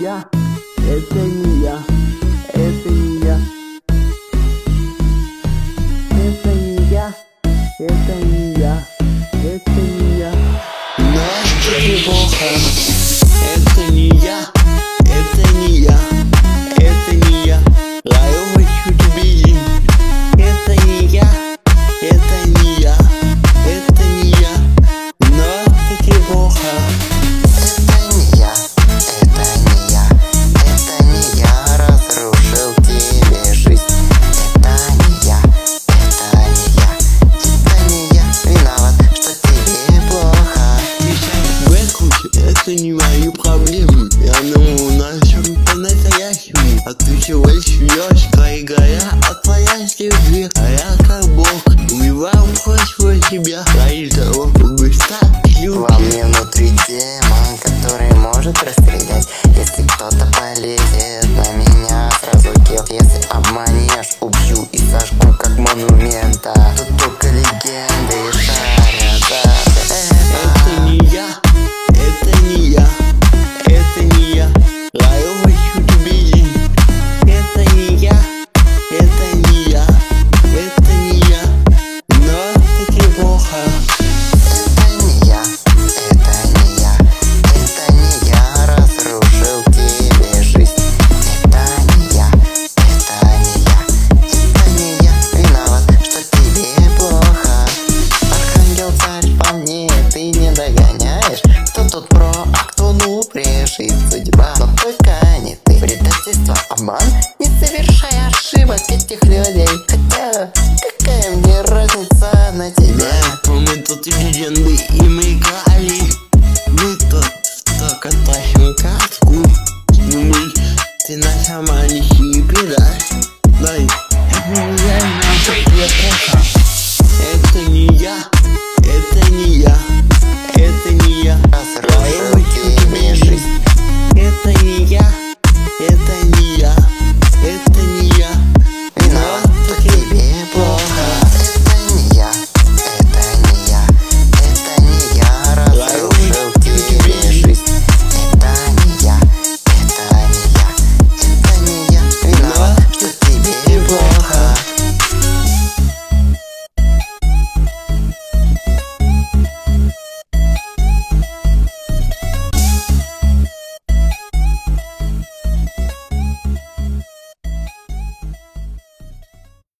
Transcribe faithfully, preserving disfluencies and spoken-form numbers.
я, это не я, это не я, это не я, это не я, это не я. Но это неплохо. Это не я, это не я, это не я. Я хочу тебе. Это не я, это не я, это не я. Но это неплохо. Это не я, это не я, это не я разрушил тебе жизнь. Это не я, это не я, это не я виноват, что тебе плохо. Мешать выключи, это не мои проблемы. Я ну начал по-настоящему. А ты чего шьешь, играя от твоя любви? А я как бог, убивал почву тебя ради того, чтобы стать людям. Во мне внутри демон, который может расстрелять. Если кто-то полезет на меня, сразу килл. Если обманешь, убью и сожгу как монумента. Тут только легенды шарят, да. Это не я, это не я, это не я. Я хочу тебе. Это не я, это не я, это не я. Но это неплохо. Это не я, это не я, это не я разрушил тебе жизнь. Это не я, это не я, это не я виноват, что тебе плохо. Архангел царь по мне ты не догоняешь. Кто тут про, а кто ну решит судьба. Но только не ты. Предательство, обман, не совершай ошибок этих людей. Хотя какая мне разница на тебя? Помню, тут легенды, и мы играли.